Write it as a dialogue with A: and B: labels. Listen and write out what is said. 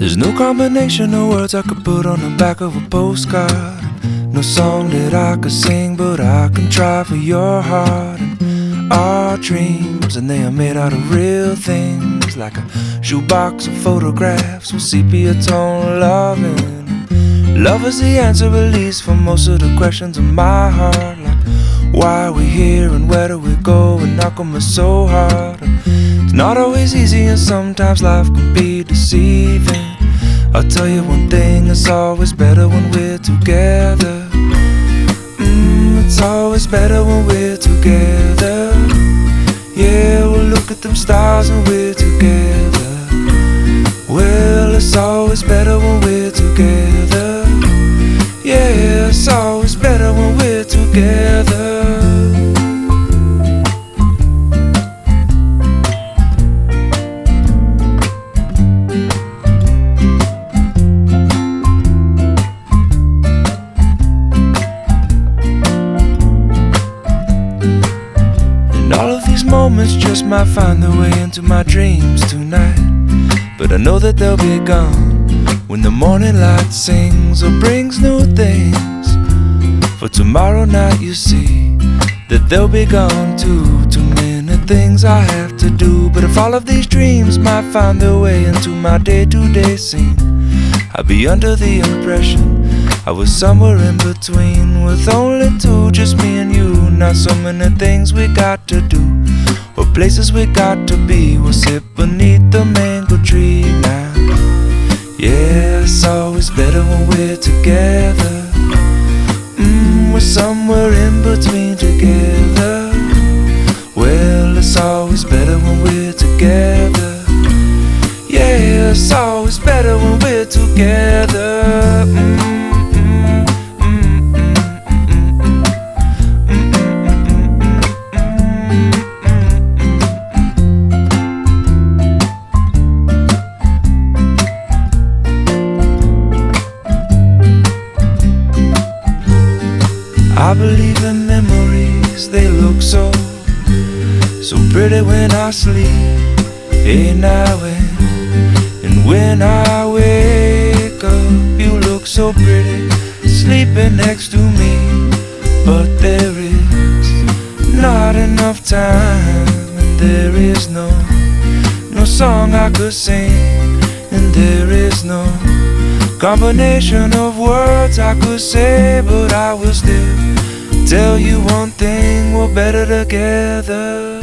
A: There's no combination of words I could put on the back of a postcard. No song that I could sing, but I can try for your heart. And our dreams, and they are made out of real things, like a shoebox of photographs with sepia tone loving. Love is the answer, at least, for most of the questions in my heart, like why are we here and where do we go, and how come it's so hard. And it's not always easy, and sometimes life can be deceiving. I'll tell you one thing, it's always better when we're together. It's always better when we're together. Yeah, we'll look at them stars and we're together. Well, it's always better when we're together. Yeah, it's always better when we're together. All of these moments just might find their way into my dreams tonight, but I know that they'll be gone when the morning light sings or brings new things. For tomorrow night you see that they'll be gone too. Too many things I have to do, but if all of these dreams might find their way into my day-to-day scene, I'd be under the impression I was somewhere in between, with only two, just me and you. Not so many things we got to do, or places we got to be. We'll sit beneath the mango tree now. Yeah, it's always better when we're together. We're somewhere in between together. Well, it's always better when we're together. Yeah, it's always better when we're together. I believe in memories, they look so pretty when I sleep. Hey now and when I wake up, you look so pretty sleeping next to me. But there is not enough time, and there is no song I could sing, and there is no combination of words I could say, but I will still tell you one thing, we're better together.